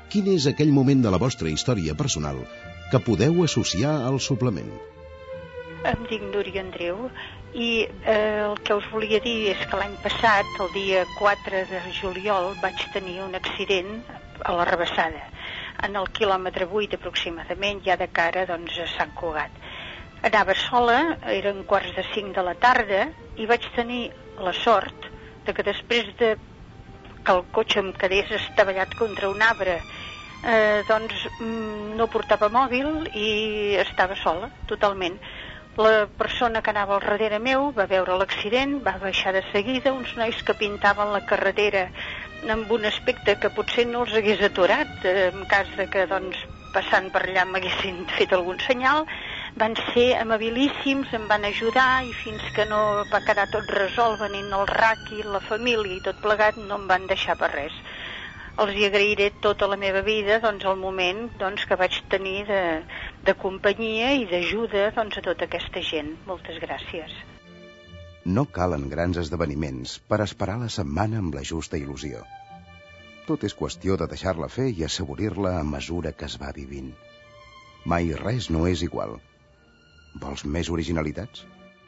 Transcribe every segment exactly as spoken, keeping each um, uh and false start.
quin és aquell moment de la vostra història personal que podeu associar al suplement. Em dic Núria Andreu i eh, el que us volia dir és que l'any passat, el dia quatre de juliol, vaig tenir un accident a la Rabassada, en el quilòmetre vuit aproximadament, ja de cara doncs, a Sant Cugat. Anava sola, eren quarts de cinc de la tarda, i vaig tenir la sort de que després de que el cotxe em quedés estavellat contra un arbre, eh, doncs no portava mòbil i estava sola, totalment. La persona que anava al darrere meu va veure l'accident, va baixar de seguida, uns nois que pintaven la carretera amb un aspecte que potser no els hagués aturat, en cas de que doncs, passant per allà m'haguessin fet algun senyal. Van ser amabilíssims, em van ajudar i fins que no va quedar tot resolt, venint el R A C i la família i tot plegat, no em van deixar per res. Els hi agrairé tota la meva vida doncs, el moment doncs, que vaig tenir de, de companyia i d'ajuda doncs, a tota aquesta gent. Moltes gràcies. No calen grans esdeveniments per esperar la setmana amb la justa il·lusió. Tot és qüestió de deixar-la fer i assaborir-la a mesura que es va vivint. Mai res no és igual. Vols més originalitats?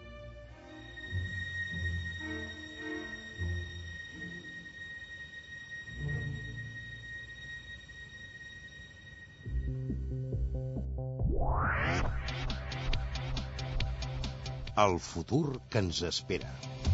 El futur que ens espera.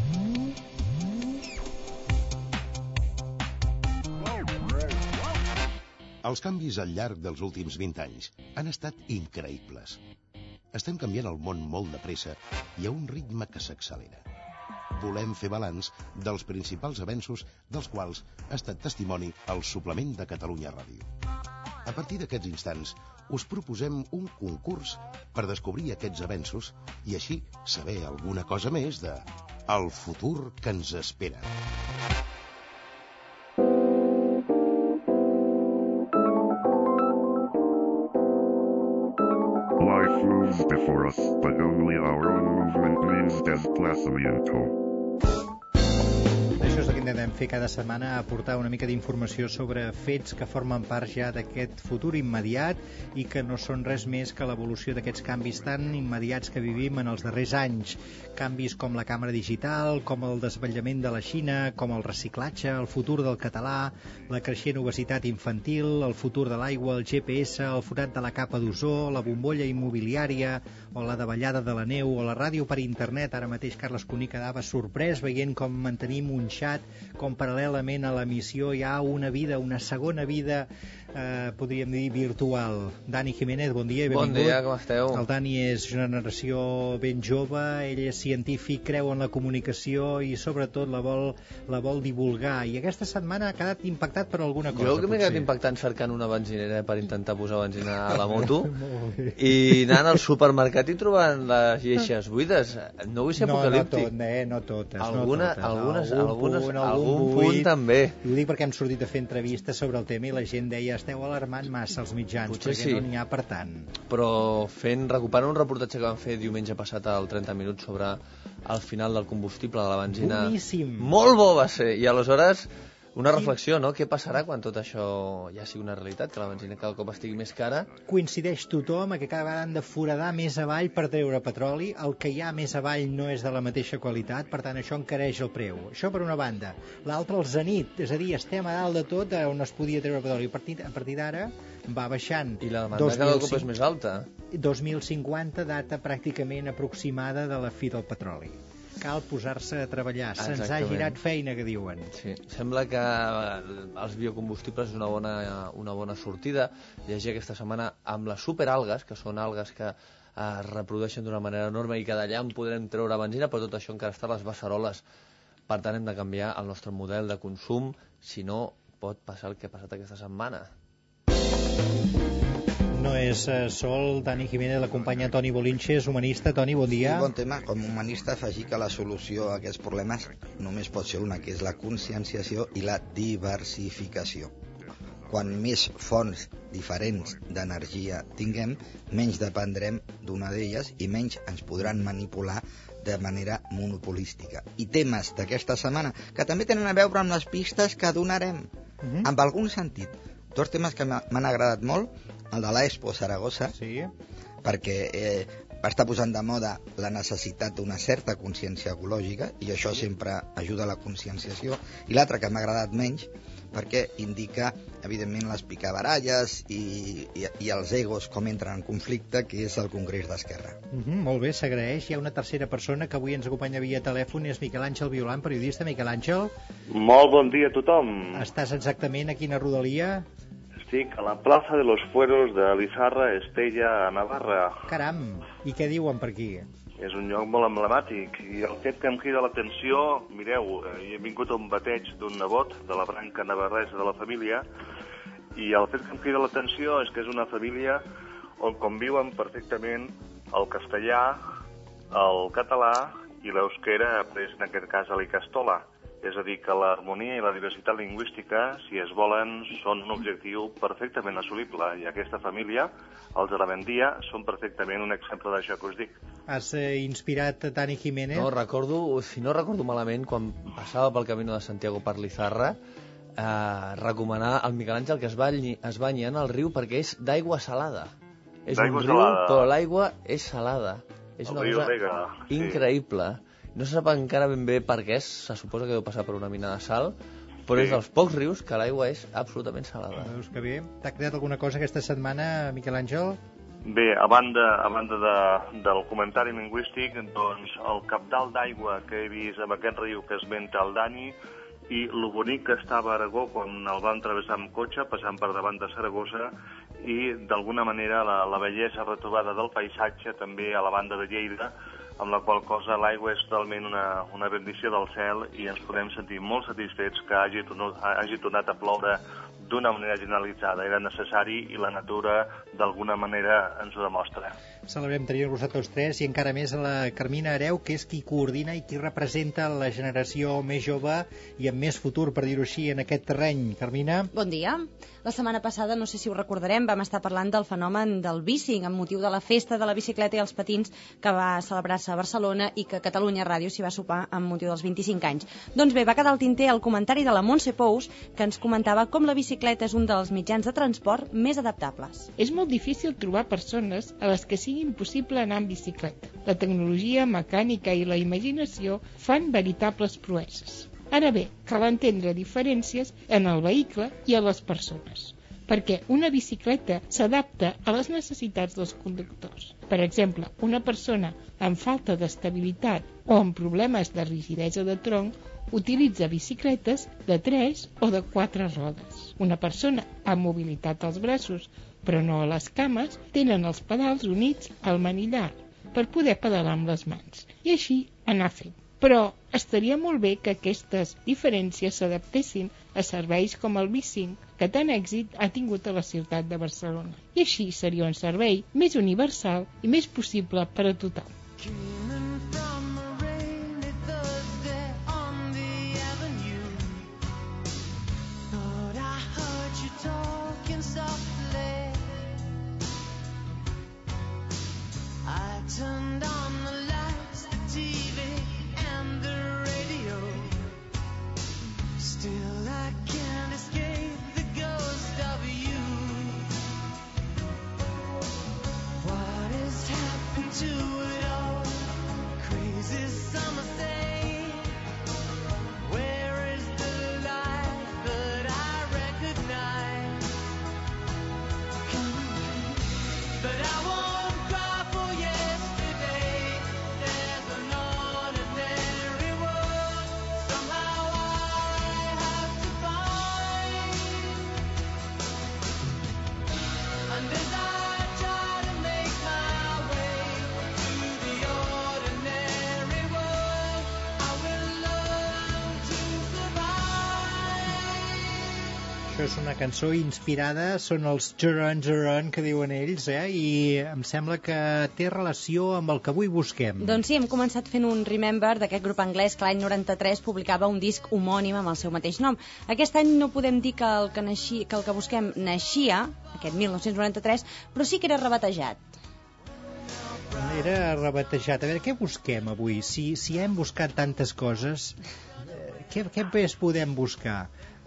Els canvis al llarg dels últims vint anys han estat increïbles. Estem canviant el món molt de pressa i a un ritme que s'accelera. Volem fer balanç dels principals avenços dels quals ha estat testimoni el suplement de Catalunya Ràdio. A partir d'aquests instants, us proposem un concurs per descobrir aquests avenços i així saber alguna cosa més de el futur que ens espera. Life moves before us, but only our own movement means desplazamiento. Això és el que intentem fer cada setmana, aportar una mica d'informació sobre fets que formen part ja d'aquest futur immediat i que no són res més que l'evolució d'aquests canvis tan immediats que vivim en els darrers anys. Canvis com la càmera digital, com el desvetllament de la Xina, com el reciclatge, el futur del català, la creixent obesitat infantil, el futur de l'aigua, el G P S, el forat de la capa d'ozó, la bombolla immobiliària o la davallada de la neu o la ràdio per internet. Ara mateix Carles Cuní quedava sorprès veient com mantenim un xat, com paral·lelament a l'emissió hi ha una vida, una segona vida, eh, podríem dir virtual. Dani Jiménez, bon dia i benvingut. Bon dia, com esteu? El Dani és una generació ben jove, ell és científic, creu en la comunicació i sobretot la vol, la vol divulgar. I aquesta setmana ha quedat impactat per alguna cosa. Jo que m'he quedat impactant cercant una benzinera per intentar posar benzina a la moto i anant al supermercat i trobant les lleixes buides. No vull ser no, apocalíptic. No, tot, eh, no totes. Alguna, no totes. Algunes, algun algunes, punt, algun algun punt buit, també. I ho dic perquè hem sortit a fer entrevistes sobre el tema i la gent deia esteu alarmant massa els mitjans. Potser perquè sí. No n'hi ha per tant. Però fent, recuperant un reportatge que vam fer diumenge passat al trenta minuts sobre el final del combustible de la benzina. Boníssim. Molt bo va ser. I aleshores una reflexió, no? Què passarà quan tot això ja sigui una realitat, que la benzina cada cop estigui més cara? Coincideix tothom a que cada vegada han de foradar més avall per treure petroli. El que hi ha més avall no és de la mateixa qualitat, per tant això encareix el preu. Això per una banda. L'altra, el zenit, és a dir, estem a dalt de tot on es podia treure petroli. A partir, a partir d'ara va baixant. I la demanda cada cop és més alta. dos mil cinquanta, data pràcticament aproximada de la fi del petroli. Cal posar-se a treballar. Se'ns ha girat feina, que diuen. Sí. Sembla que els biocombustibles és una bona, una bona sortida. Llegia aquesta setmana amb les superalgues, que són algues que es reprodueixen d'una manera enorme i que d'allà en podrem treure benzina, però tot això encara està a les beceroles. Per tant, hem de canviar el nostre model de consum, si no pot passar el que ha passat aquesta setmana. No és eh, sol, Dani Jiménez, l'acompanya Toni Bolinches, humanista. Toni, bon dia. Sí, bon tema. Com a humanista, afegir que la solució a aquests problemes només pot ser una, que és la conscienciació i la diversificació. Quan més fonts diferents d'energia tinguem, menys dependrem d'una d'elles i menys ens podran manipular de manera monopolística. I temes d'aquesta setmana que també tenen a veure amb les pistes que donarem. Uh-huh. En algun sentit, Dos temes que m'han agradat molt, el de l'Expo Saragossa, sí. perquè eh, va estar posant de moda la necessitat d'una certa consciència ecològica, i això sempre ajuda a la conscienciació, i l'altre que m'ha agradat menys, perquè indica, evidentment, les picabaralles i, i, i els egos com entren en conflicte, que és el Congrés d'Esquerra. Mm -hmm, molt bé, s'agraeix. Hi ha una tercera persona que avui ens acompanya via telèfon, és Miquel Àngel Violant, periodista. Miquel Àngel. Molt bon dia a tothom. Estàs exactament a quina rodalia? Estic a la plaça de los Fueros de Lizarra, Estella, a Navarra. Caram, i què diuen per aquí? És un lloc molt emblemàtic, i el fet que em crida l'atenció, mireu, he vingut a un bateig d'un nebot de la branca navarresa de la família, i el fet que em crida l'atenció és que és una família on conviuen perfectament el castellà, el català i l'euskera, après en aquest cas a l'Icastola. És a dir, que l'harmonia i la diversitat lingüística, si es volen, són un objectiu perfectament assolible, i aquesta família, els de la Vendia, són perfectament un exemple d'això que us dic. Has eh, inspirat a Tani Jiménez? No, recordo, si no recordo malament, quan passava pel Camino de Santiago per Lizarra, eh, recomanar al Miquel Àngel que es banyi, es banyi en el riu perquè és d'aigua salada. És un riu, salada. Però l'aigua és salada. És el una riu cosa Rega, sí. increïble. No se sap encara ben bé per què és, se suposa que deu passar per una mina de sal, però sí. És dels pocs rius que l'aigua és absolutament salada. Veus que bé. T'ha creat alguna cosa aquesta setmana, Miquel Àngel? Bé, a banda, a banda de, del comentari lingüístic, doncs el cabdal d'aigua que he vist amb aquest riu que esmenta el Dani, i lo bonic que estava a Aragó quan el vam travessar amb cotxe, passant per davant de Saragossa, i d'alguna manera la, la bellesa retrobada del paisatge també a la banda de Lleida, amb la qual cosa l'aigua és totalment una, una bendició del cel, i ens podem sentir molt satisfets que hagi tornat, hagi tornat a ploure d'una manera generalitzada. Era necessari i la natura d'alguna manera ens ho demostra. Celebrem tenir-vos a tots tres, i encara més a la Carmina Hereu, que és qui coordina i qui representa la generació més jove i amb més futur, per dir-ho així, en aquest terreny. Carmina? Bon dia. La setmana passada, no sé si ho recordarem, vam estar parlant del fenomen del bicing amb motiu de la festa de la bicicleta i els patins que va celebrar-se a Barcelona i que Catalunya Ràdio s'hi va sopar amb motiu dels vint-i-cinc anys. Doncs bé, va quedar al tinter el comentari de la Montse Pous, que ens comentava com la bicicleta és un dels mitjans de transport més adaptables. És molt difícil trobar persones a les que sigui impossible anar en bicicleta. La tecnologia, mecànica i la imaginació fan veritables proeses. Ara bé, cal entendre diferències en el vehicle i a les persones, perquè una bicicleta s'adapta a les necessitats dels conductors. Per exemple, una persona amb falta d'estabilitat o amb problemes de rigidesa de tronc utilitza bicicletes de tres o de quatre rodes. Una persona amb mobilitat als braços, però no a les cames, tenen els pedals units al manillar per poder pedalar amb les mans i així anar fent. Però estaria molt bé que aquestes diferències s'adaptessin a serveis com el bicing, que tant èxit ha tingut a la ciutat de Barcelona. I així seria un servei més universal i més possible per a tothom. Això és una cançó inspirada, són els Geron Geron que diuen ells, eh? I em sembla que té relació amb el que avui busquem. Doncs sí, hem començat fent un remember d'aquest grup anglès que l'any noranta-tres publicava un disc homònim amb el seu mateix nom. Aquest any no podem dir que el que, naixi, que, el que busquem naixia, aquest mil nou-cents noranta-tres, però sí que era rebatejat. Era rebatejat. A veure, què busquem avui? Si, si hem buscat tantes coses, què, què més podem buscar?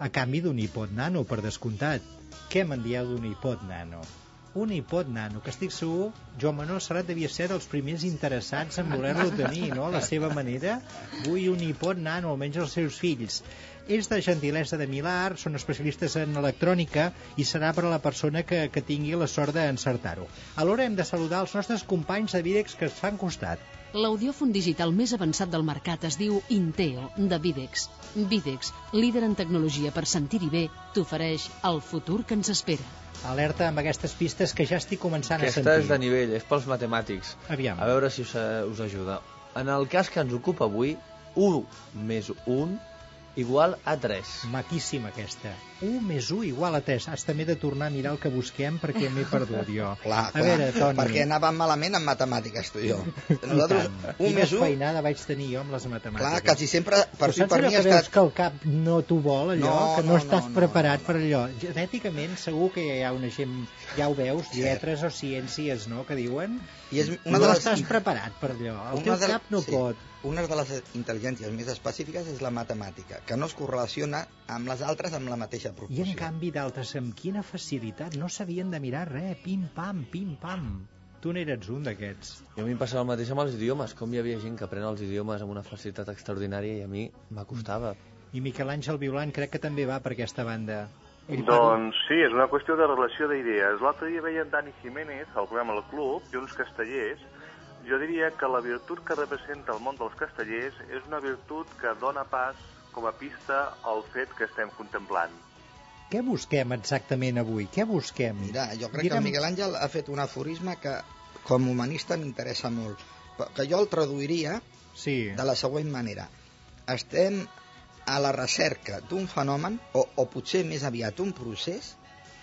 a canvi d'un iPod Nano, per descomptat. Què me'n dieu d'un iPod Nano? Un iPod Nano, que estic segur, Joan Manuel Serrat devia ser dels primers interessats en voler-lo tenir, no?, a la seva manera. Vull un iPod Nano, almenys els seus fills. És de gentilesa de Milà, són especialistes en electrònica i serà per a la persona que, que tingui la sort d'encertar-ho. Alhora hem de saludar els nostres companys de Videx que es fan costat. L'audiòfon digital més avançat del mercat es diu Inteo, de Videx. Videx, líder en tecnologia per sentir-hi bé, t'ofereix el futur que ens espera. Alerta amb aquestes pistes que ja estic començant Aquesta a sentir. Aquesta és de nivell, és pels matemàtics. Aviam. A veure si us, us ajuda. En el cas que ens ocupa avui, u més un igual a tres. Maquíssima aquesta. u més u igual a tres. Has també de tornar a mirar el que busquem perquè m'he perdut jo. Clar, a veure, Toni. Perquè anàvem malament en matemàtiques, tu i jo. Nosaltres, u Quina més u... feinada vaig tenir jo amb les matemàtiques. Clar, quasi sempre, per tu tu i per mi ha estat... estat... que el cap no t'ho vol, allò, no, que no, no estàs no, preparat no, no. per allò. Genèticament, segur que hi ha una gent, ja ho veus, Sí. lletres o ciències, no?, que diuen... I és una no de les... estàs preparat per allò. El Una teu de... cap no sí. pot. Una de les intel·ligències més específiques és la matemàtica, que no es correlaciona amb les altres amb la mateixa proporció. I en canvi d'altres, amb quina facilitat, no sabien de mirar res, pim-pam, pim-pam. Tu n'eres un d'aquests. I a mi em passava el mateix amb els idiomes, com hi havia gent que aprèn els idiomes amb una facilitat extraordinària i a mi m'acostava. I Miquel Àngel Violant crec que també va per aquesta banda. Ell Doncs sí, és una qüestió de relació d'idees. L'altre dia veia en Dani Jiménez, al programa El Club, i uns castellers. Jo diria que la virtut que representa el món dels castellers és una virtut que dona pas com a pista al fet que estem contemplant. Què busquem exactament avui? Què busquem? Mira, jo crec Direm... que el Miguel Àngel ha fet un aforisme que com a humanista m'interessa molt, que jo el traduiria sí. de la següent manera. Estem a la recerca d'un fenomen, o, o potser més aviat un procés,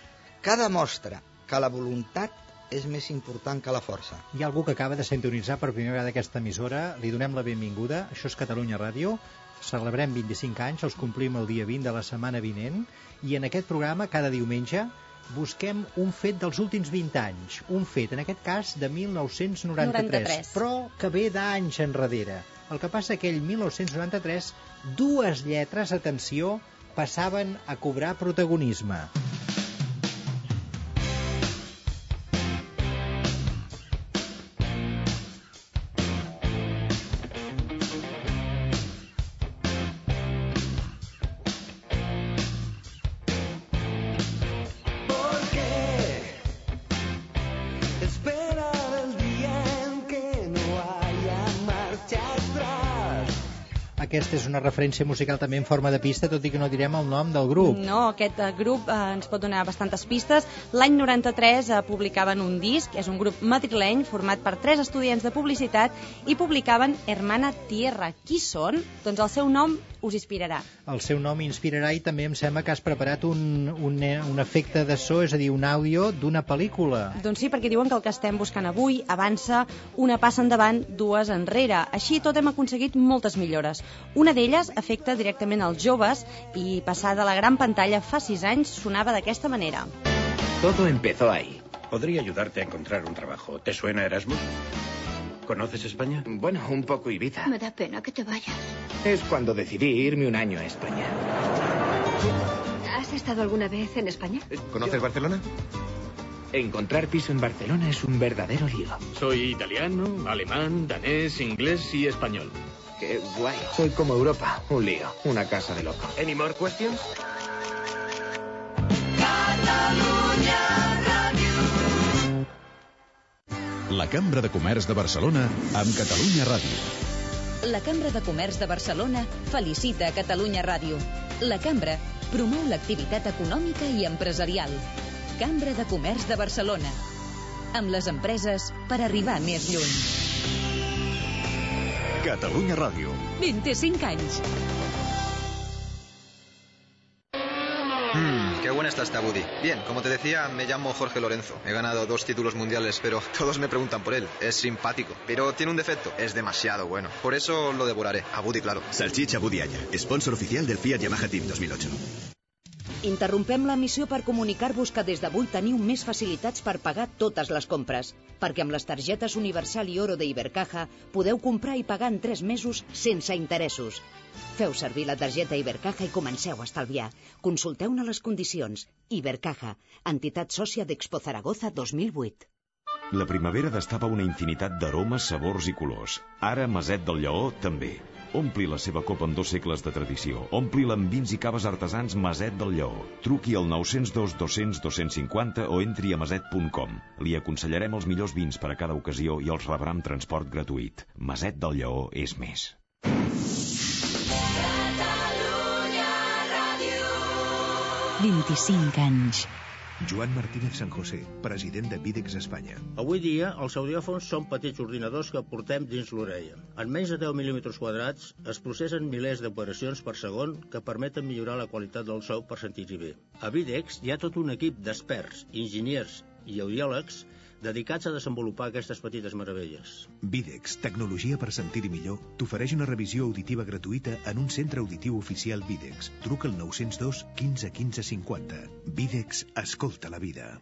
que demostra que la voluntat és més important que la força. Hi ha algú que acaba de sintonitzar per primera vegada aquesta emissora, li donem la benvinguda. Això és Catalunya Ràdio, celebrem vint-i-cinc anys, els complim el dia vint de la setmana vinent, i en aquest programa, cada diumenge, busquem un fet dels últims vint anys, un fet, en aquest cas, de mil nou-cents noranta-tres, noranta-tres. però que ve d'anys enrere. El que passa que aquell mil nou-cents noranta-tres, dues lletres, atenció, passaven a cobrar protagonisme. Aquesta és una referència musical també en forma de pista, tot i que no direm el nom del grup. No, aquest uh, grup uh, ens pot donar bastantes pistes. L'any noranta-tres uh, publicaven un disc, és un grup madrileny format per tres estudiants de publicitat i publicaven Hermana Tierra. Qui són? Doncs el seu nom us inspirarà. El seu nom inspirarà i també em sembla que has preparat un, un, un efecte de so, és a dir, un àudio d'una pel·lícula. Doncs sí, perquè diuen que el que estem buscant avui avança una passa endavant, dues enrere. Així tot hem aconseguit moltes millores. Una d'elles afecta directament als joves i passar de la gran pantalla fa sis anys sonava d'aquesta manera. Todo empezó ahí. Podría ayudarte a encontrar un trabajo. ¿Te suena Erasmus? ¿Conoces España? Bueno, un poco Ibiza. Me da pena que te vayas. Es cuando decidí irme un año a España. ¿Has estado alguna vez en España? ¿Conoces Yo... Barcelona? Encontrar piso en Barcelona es un verdadero lío. Soy italiano, alemán, danés, inglés y español. Qué guay. Soy como Europa, un lío, una casa de loco. Any more questions? Catalunya Ràdio. La Cambra de Comerç de Barcelona amb Catalunya Ràdio. La Cambra de Comerç de Barcelona felicita a Catalunya Ràdio. La Cambra promou l'activitat econòmica i empresarial. Cambra de Comerç de Barcelona. Amb les empreses per arribar més lluny. Catalunya Ràdio. veinticinc anys. Mm, qué buena está esta Buddy. Bien, como te decía, me llamo Jorge Lorenzo. He ganado dos títulos mundiales, pero todos me preguntan por él. Es simpático, pero tiene un defecto. Es demasiado bueno. Por eso lo devoraré. A Buddy, claro. Salchicha Buddy Haya, sponsor oficial del Fiat Yamaha Team dos mil ocho. Interrompem l'emissió per comunicar-vos que des d'avui teniu més facilitats per pagar totes les compres, perquè amb les targetes Universal i Oro de Ibercaja podeu comprar i pagar en tres mesos sense interessos. Feu servir la targeta Ibercaja i comenceu a estalviar. Consulteu-ne les condicions. Ibercaja, entitat sòcia d'Expo Zaragoza dos mil vuit. La primavera destapa una infinitat d'aromes, sabors i colors. Ara Maset del Lleó també. Ompli la seva copa amb dos segles de tradició. Ompli-la amb vins i caves artesans Maset del Lleó. Truqui al nou zero dos dos-cents dos-cents cinquanta o entri a maset punt com. Li aconsellarem els millors vins per a cada ocasió i els rebrà amb transport gratuït. Maset del Lleó és més. vint-i-cinc anys. Joan Martínez San José, president de Videx Espanya. Avui dia, els audiòfons són petits ordinadors que portem dins l'orella. En menys de deu mil·límetres quadrats es processen milers d'operacions per segon que permeten millorar la qualitat del so per sentir-hi bé. A Videx hi ha tot un equip d'experts, enginyers i audiòlegs dedicats a desenvolupar aquestes petites meravelles. Videx, tecnologia per sentir-hi millor, t'ofereix una revisió auditiva gratuïta en un centre auditiu oficial Videx. Truca al nou zero dos quinze quinze cinquanta. Videx, escolta la vida.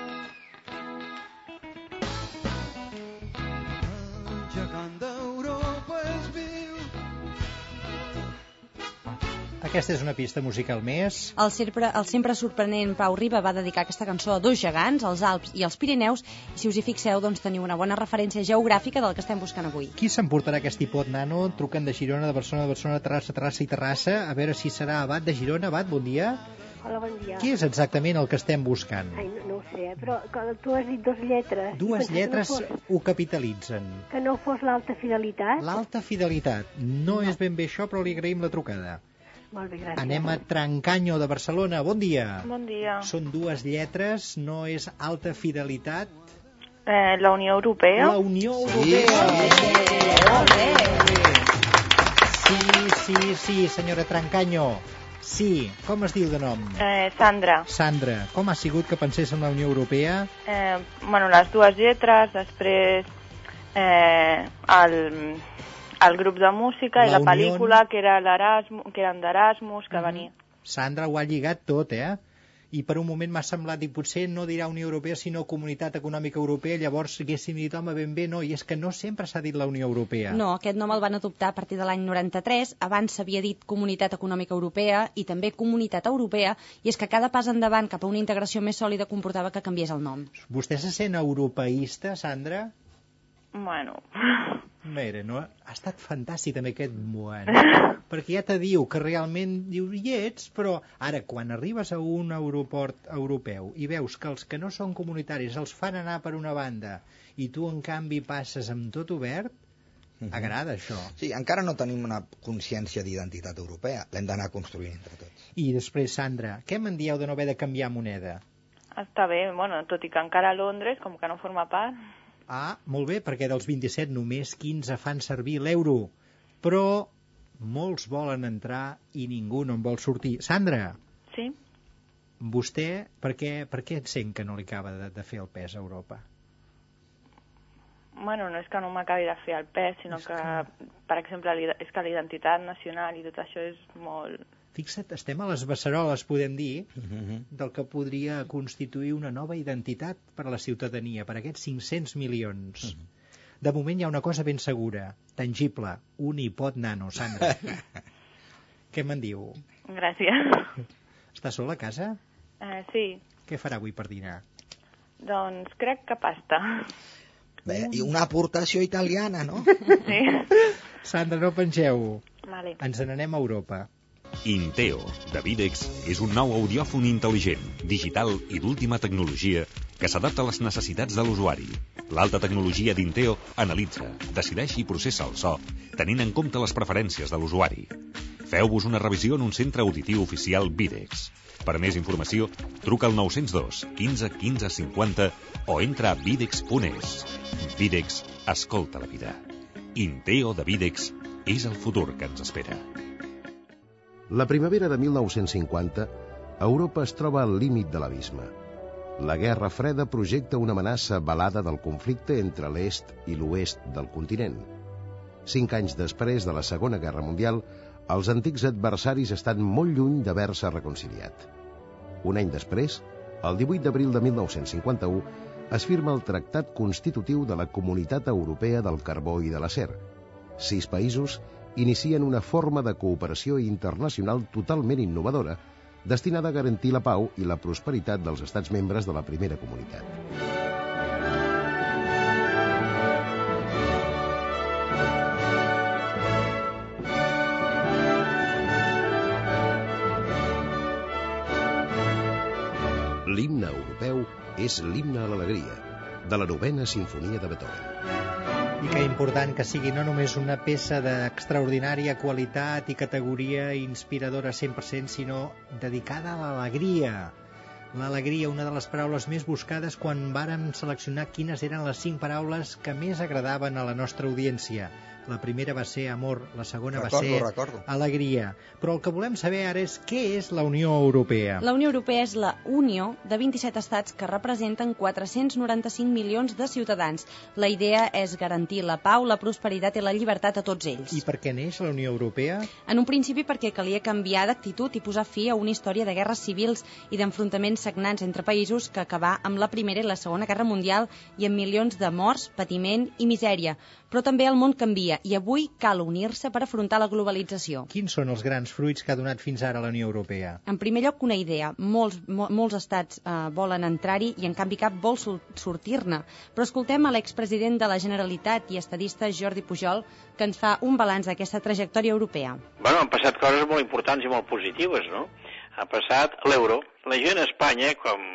Aquesta és una pista musical més. El sempre, el sempre sorprenent Pau Riba va dedicar aquesta cançó a dos gegants, els Alps i els Pirineus, i si us hi fixeu, doncs teniu una bona referència geogràfica del que estem buscant avui. Qui s'emportarà aquest iPod Nano? Truquen de Girona, de Barcelona, de Barcelona, Terrassa, Terrassa i Terrassa. A veure si serà Abat de Girona. Abat, bon dia. Hola, bon dia. Què és exactament el que estem buscant? Ai, no, no ho sé, però tu has dit dues lletres. Dues lletres no fos, ho capitalitzen. Que no fos l'alta fidelitat? L'alta fidelitat. No, no és ben bé això, però li agraïm la trucada. Molt bé, gràcies. Anem a Trancanyo, de Barcelona. Bon dia. Bon dia. Són dues lletres, no és alta fidelitat. Eh, la Unió Europea. La Unió Europea. Sí, molt bé. Sí, sí, sí, senyora Trancanyo. Sí, com es diu de nom? Eh, Sandra. Sandra, com ha sigut que pensés en la Unió Europea? Eh, bueno, les dues lletres, després eh, el... el grup de música la i la Unió... pel·lícula, que, era que eren d'Erasmus, que mm-hmm. venia. Sandra ho ha lligat tot, eh? I per un moment m'ha semblat, i potser no dirà Unió Europea, sinó Comunitat Econòmica Europea, llavors haguéssim dit, home, ben bé, no, i és que no sempre s'ha dit la Unió Europea. No, aquest nom el van adoptar a partir de l'any noranta-tres, abans s'havia dit Comunitat Econòmica Europea i també Comunitat Europea, i és que cada pas endavant cap a una integració més sòlida comportava que canviés el nom. Vostè se sent europeista, Sandra? Bueno... Mira, no? Ha estat fantàstic també aquest moment, perquè ja te diu que realment diu, hi ets, però ara quan arribes a un aeroport europeu i veus que els que no són comunitaris els fan anar per una banda i tu en canvi passes amb tot obert, mm-hmm. agrada això. Sí, encara no tenim una consciència d'identitat europea, l'hem d'anar construint entre tots. I després, Sandra, què me'n dieu de no haver de canviar moneda? Està bé, bueno, tot i que encara a Londres, com que no forma part... Ah, molt bé, perquè dels vint-i-set només quinze fan servir l'euro. Però molts volen entrar i ningú no en vol sortir. Sandra? Sí? Vostè, per què, per què sent que no li acaba de, de fer el pes a Europa? Bueno, no és que no m'acabi de fer el pes, sinó que, que, per exemple, és que la identitat nacional i tot això és molt... Fixa't, estem a les beceroles, podem dir, uh-huh. del que podria constituir una nova identitat per a la ciutadania, per a aquests cinc-cents milions. Uh-huh. De moment hi ha una cosa ben segura, tangible, un iPod Nano, Sandra. Què me'n diu? Gràcies. Està sola a casa? Uh, sí. Què farà avui per dinar? Doncs crec que pasta. Bé, i una aportació italiana, no? Sí. Sandra, no pengeu. Vale. Ens n'anem a Europa. Inteo, de Videx, és un nou audiòfon intel·ligent, digital i d'última tecnologia que s'adapta a les necessitats de l'usuari. L'alta tecnologia d'Inteo analitza, decideix i processa el so, tenint en compte les preferències de l'usuari. Feu-vos una revisió en un centre auditiu oficial Videx. Per més informació, truca al nou zero dos quinze quinze cinquanta o entra a videx punt es. Videx, escolta la vida. Inteo de Videx és el futur que ens espera. La primavera de mil nou-cents cinquanta, Europa es troba al límit de l'abisme. La Guerra Freda projecta una amenaça velada del conflicte entre l'est i l'oest del continent. Cinc anys després de la Segona Guerra Mundial, els antics adversaris estan molt lluny d'haver-se reconciliat. Un any després, el divuit d'abril de mil nou-cents cinquanta-u, es firma el Tractat Constitutiu de la Comunitat Europea del Carbó i de l'Acer. Sis països inicien una forma de cooperació internacional totalment innovadora, destinada a garantir la pau i la prosperitat dels estats membres de la primera comunitat. L'himne europeu és l'himne a l'alegria, de la novena sinfonia de Beethoven. I que important que sigui no només una peça d'extraordinària qualitat i categoria inspiradora cent per cent, sinó dedicada a l'alegria. L'alegria, una de les paraules més buscades quan vàrem seleccionar quines eren les cinc paraules que més agradaven a la nostra audiència. La primera va ser amor, la segona recordo, va ser recordo. alegria. Però el que volem saber ara és què és la Unió Europea. La Unió Europea és la unió de vint-i-set estats que representen quatre-cents noranta-cinc milions de ciutadans. La idea és garantir la pau, la prosperitat i la llibertat a tots ells. I per què neix la Unió Europea? En un principi perquè calia canviar d'actitud i posar fi a una història de guerres civils i d'enfrontaments sagnants entre països que acabà amb la Primera i la Segona Guerra Mundial i amb milions de morts, patiment i misèria. Però també el món canvia i avui cal unir-se per afrontar la globalització. Quins són els grans fruits que ha donat fins ara la Unió Europea? En primer lloc, una idea. Molts, mo, molts estats eh, volen entrar-hi i en canvi cap vol sortir-ne. Però escoltem a l'expresident de la Generalitat i estadista Jordi Pujol, que ens fa un balanç d'aquesta trajectòria europea. Bueno, han passat coses molt importants i molt positives, no? Ha passat l'euro. La gent a Espanya, com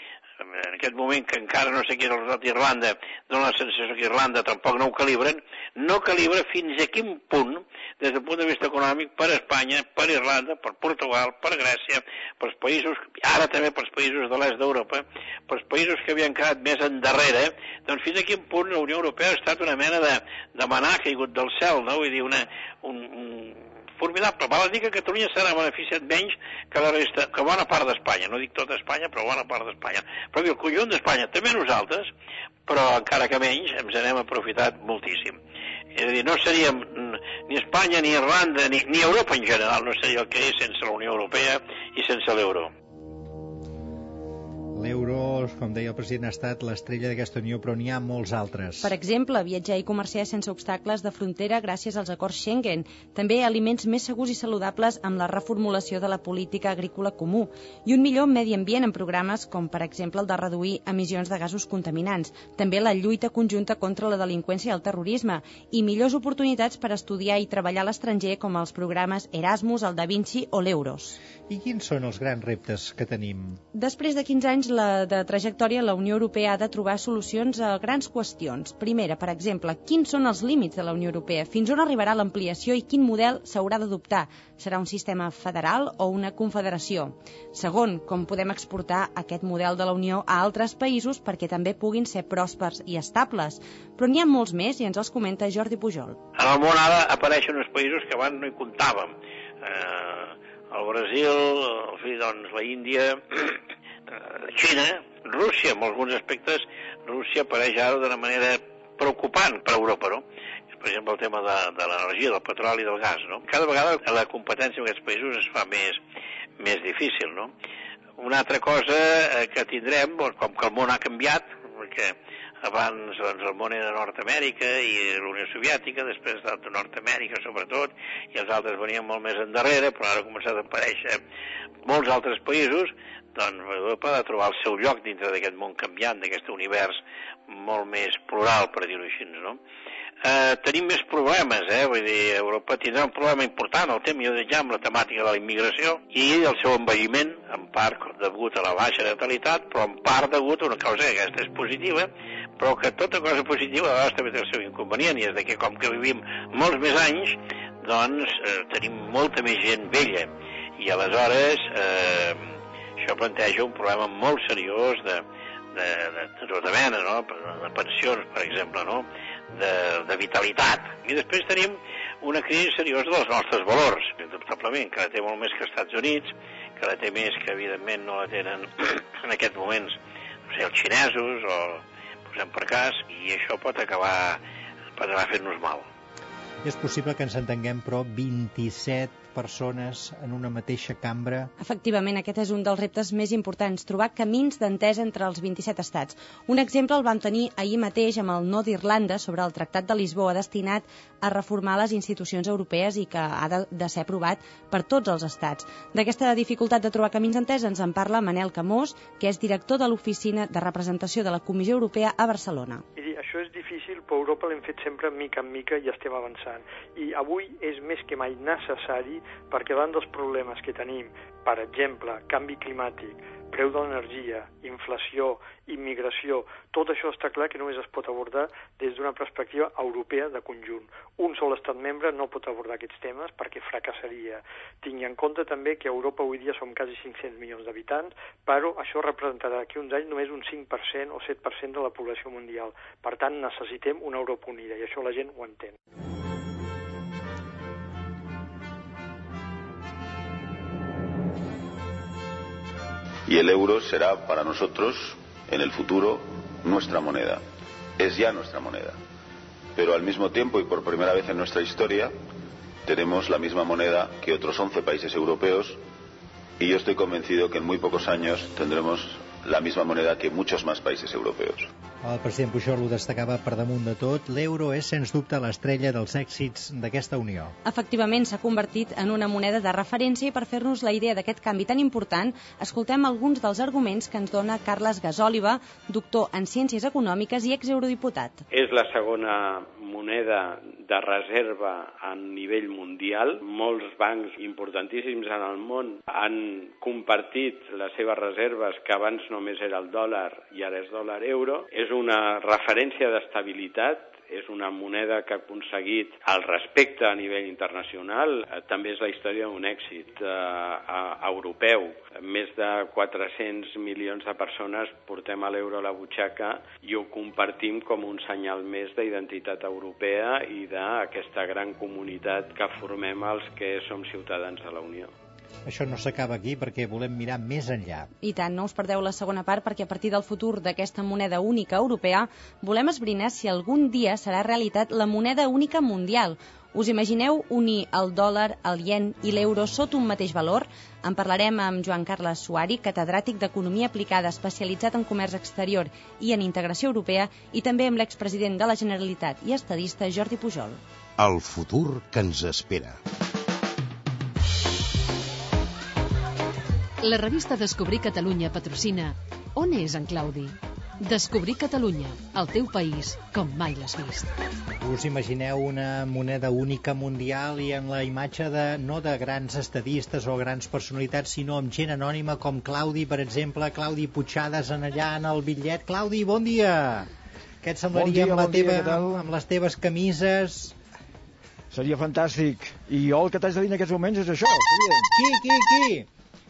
en aquest moment que encara no sé quin és el resultat d'Irlanda, dona la sensació que Irlanda tampoc no ho calibren, no calibra fins a quin punt, des del punt de vista econòmic, per Espanya, per Irlanda, per Portugal, per Grècia, pels països, ara també pels països de l'est d'Europa, pels països que havien quedat més endarrere, doncs fins a quin punt la Unió Europea ha estat una mena de, de manà caigut del cel, no? Vull dir, una, un, un formidable. Val a dir que Catalunya s'ha beneficiat menys que la resta, que bona part d'Espanya. No dic tota Espanya, però bona part d'Espanya. Però el conjunt d'Espanya, també nosaltres, però encara que menys, ens n'hem aprofitat moltíssim. És a dir, no seríem ni Espanya, ni Irlanda, ni, ni Europa en general, no seria el que és sense la Unió Europea i sense l'euro. L'euro, com deia el president, ha estat l'estrella d'aquesta unió, però n'hi ha molts altres. Per exemple, viatjar i comerciar sense obstacles de frontera gràcies als acords Schengen. També aliments més segurs i saludables amb la reformulació de la política agrícola comú. I un millor medi ambient en programes com, per exemple, el de reduir emissions de gasos contaminants. També la lluita conjunta contra la delinqüència i el terrorisme. I millors oportunitats per estudiar i treballar a l'estranger com els programes Erasmus, el Da Vinci o l'Euros. I quins són els grans reptes que tenim? Després de quinze anys la de trajectòria, la Unió Europea ha de trobar solucions a grans qüestions. Primera, per exemple, quins són els límits de la Unió Europea? Fins on arribarà l'ampliació i quin model s'haurà d'adoptar? Serà un sistema federal o una confederació? Segon, com podem exportar aquest model de la Unió a altres països perquè també puguin ser pròspers i estables? Però n'hi ha molts més i ens els comenta Jordi Pujol. En el món ara apareixen uns països que abans no hi comptàvem. Eh, el Brasil, el fill, doncs, la Índia, Xina, Rússia, en alguns aspectes, Rússia apareix ara d'una manera preocupant per Europa, no? Per exemple, el tema de, de l'energia, del petroli i del gas, no? Cada vegada la competència en aquests països es fa més, més difícil, no? Una altra cosa eh, que tindrem, com que el món ha canviat, perquè abans doncs, el món era Nord-Amèrica i la Unió Soviètica, després de Nord-Amèrica sobretot, i els altres venien molt més endarrere, però ara ha començat a aparèixer molts altres països, doncs Europa ha de trobar el seu lloc dintre d'aquest món canviant, d'aquest univers molt més plural, per dir-ho així, no? Eh, tenim més problemes, eh? Vull dir, Europa tindrà un problema important, el tema ja amb la temàtica de la immigració i el seu envelliment, en part degut a la baixa natalitat, però en part degut a una causa que aquesta és positiva, però que tota cosa positiva a vegades també té el seu inconvenient, i és de que com que vivim molts més anys, doncs eh, tenim molta més gent vella, i aleshores eh, això planteja un problema molt seriós de, de, de, de tota mena, no? De pensions, per exemple, no? De, de vitalitat. I després tenim una crisi seriosa dels nostres valors, indubtablement, que la té molt més que els Estats Units, que la té més que evidentment no la tenen en aquests moments, no sé, els xinesos o posem per cas, i això pot acabar, pot anar fent-nos mal. És possible que ens entenguem, però vint-i-set persones en una mateixa cambra? Efectivament, aquest és un dels reptes més importants, trobar camins d'entesa entre els vint-i-set estats. Un exemple el vam tenir ahir mateix amb el no d'Irlanda sobre el Tractat de Lisboa destinat a reformar les institucions europees i que ha de, de ser aprovat per tots els estats. D'aquesta dificultat de trobar camins d'entesa ens en parla Manel Camós, que és director de l'Oficina de Representació de la Comissió Europea a Barcelona. Miri, això és difícil, però Europa l'hem fet sempre mica en mica i estem avançant. I avui és més que mai necessari perquè davant dels problemes que tenim, per exemple, canvi climàtic, preu de l'energia, inflació, immigració, tot això està clar que només es pot abordar des d'una perspectiva europea de conjunt. Un sol estat membre no pot abordar aquests temes perquè fracassaria. Tingui en compte també que a Europa avui dia som quasi cinc-cents milions d'habitants, però això representarà d'aquí uns anys només un cinc per cent o set per cent de la població mundial. Per tant, necessitem una Europa unida i això la gent ho entén. Y el euro será para nosotros, en el futuro, nuestra moneda. Es ya nuestra moneda. Pero al mismo tiempo, y por primera vez en nuestra historia, tenemos la misma moneda que otros once países europeos, y yo estoy convencido que en muy pocos años tendremos la misma moneda que muchos más países europeos. El president Pujol ho destacava per damunt de tot. L'euro és, sens dubte, l'estrella dels èxits d'aquesta unió. Efectivament, s'ha convertit en una moneda de referència i per fer-nos la idea d'aquest canvi tan important, escoltem alguns dels arguments que ens dona Carles Gasòliba, doctor en Ciències Econòmiques i exeurodiputat. És la segona moneda de reserva a nivell mundial. Molts bancs importantíssims en el món han compartit les seves reserves, que abans només era el dòlar i ara és dòlar-euro. És una referència d'estabilitat, és una moneda que ha aconseguit el respecte a nivell internacional. També és la història d'un èxit eh, europeu. Més de quatre-cents milions de persones portem a l'euro a la butxaca i ho compartim com un senyal més d'identitat europea i d'aquesta gran comunitat que formem els que som ciutadans de la Unió. Això no s'acaba aquí perquè volem mirar més enllà. I tant, no us perdeu la segona part perquè a partir del futur d'aquesta moneda única europea volem esbrinar si algun dia serà realitat la moneda única mundial. Us imagineu unir el dòlar, el ien i l'euro sota un mateix valor? En parlarem amb Joan Carles Suari, catedràtic d'Economia Aplicada especialitzat en comerç exterior i en integració europea, i també amb l'expresident de la Generalitat i estadista Jordi Pujol. El futur que ens espera. La revista Descobrir Catalunya patrocina On és en Claudi? Descobrir Catalunya, el teu país, com mai l'has vist. Us imagineu una moneda única mundial i en la imatge de, no de grans estadistes o grans personalitats, sinó amb gent anònima com Claudi, per exemple, Claudi Puigades en allà en el bitllet. Claudi, bon dia! Què et semblaria bon dia, amb, la bon teva, dia, amb les teves camises? Seria fantàstic. I jo el que t'haig de dir en aquests moments és això. Qui, qui, qui?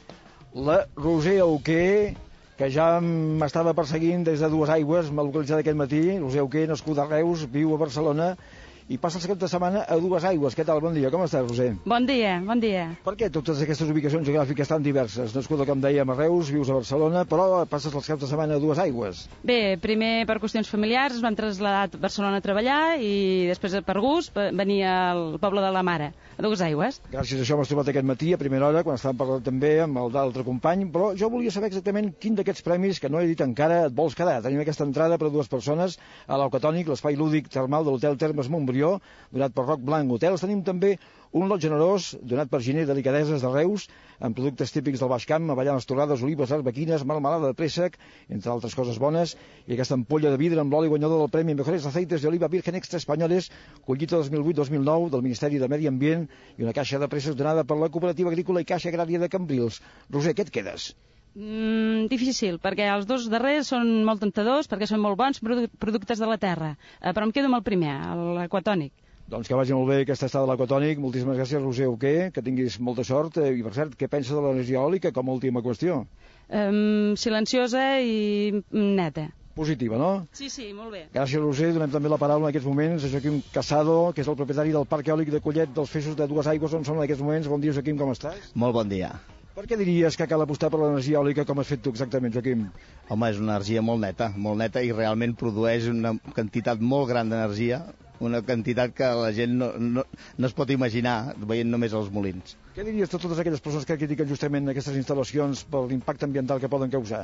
La Roser Auqué, que ja m'estava perseguint des de Dues Aigües, m'ha localitzat aquest matí. Roser Auqué, nascuda a Reus, viu a Barcelona i passa el cap de setmana a Dues Aigües. Què tal? Bon dia, com estàs, Roser? Bon dia, bon dia. Per què totes aquestes ubicacions geogràfiques tan diverses? Nascuda, com dèiem, a Reus, vius a Barcelona, però passes els caps de setmana a Dues Aigües. Bé, primer per qüestions familiars ens vam traslladar a Barcelona a treballar i després per gust venia al poble de la Mare, a Dues Aigües. Gràcies a això m'has trobat aquest matí, a primera hora, quan estàvem parlant també amb el d'altre company, però jo volia saber exactament quin d'aquests premis, que no he dit encara, et vols quedar. Tenim aquesta entrada per a dues persones a l'Aquatònic, l'espai lúdic termal de l'Hotel Termes Montbrió, donat per Roc Blanc Hotels. Tenim també un lot generós donat per Giner Delicadeses de Reus, amb productes típics del Baix Camp, avellanes torrades, olives, arbequines, melmelada de préssec, entre altres coses bones, i aquesta ampolla de vidre amb l'oli guanyador del Premi Mejores Aceites de Oliva Virgen Extra Espanyoles, collita dos mil vuit dos mil nou del Ministeri de Medi Ambient, i una caixa de préssec donada per la Cooperativa Agrícola i Caixa Agrària de Cambrils. Roser, què et quedes? Mm, difícil, perquè els dos darrers són molt tentadors, perquè són molt bons productes de la terra, eh, però em quedo amb el primer, l'Aquatònic. Doncs que vagi molt bé aquesta estada a l'Aquatònic. Moltíssimes gràcies, Roser Auqué, que tinguis molta sort. I, per cert, què pensa de l'energia eòlica com a última qüestió? Um, silenciosa i neta. Positiva, no? Sí, sí, molt bé. Gràcies, Roser. Donem també la paraula en aquests moments a Joaquim Casado, que és el propietari del Parc Eòlic de Collet dels Feixos de Dues Aigües, on són en aquests moments. Bon dia, Joaquim, com estàs? Molt bon dia. Per què diries que cal apostar per l'energia eòlica com has fet tu exactament, Joaquim? Home, és una energia molt neta, molt neta i realment produeix una quantitat molt gran d'energia una quantitat que la gent no, no, no es pot imaginar veient només els molins. Què diries de totes aquelles persones que critiquen justament aquestes instal·lacions per l'impacte ambiental que poden causar?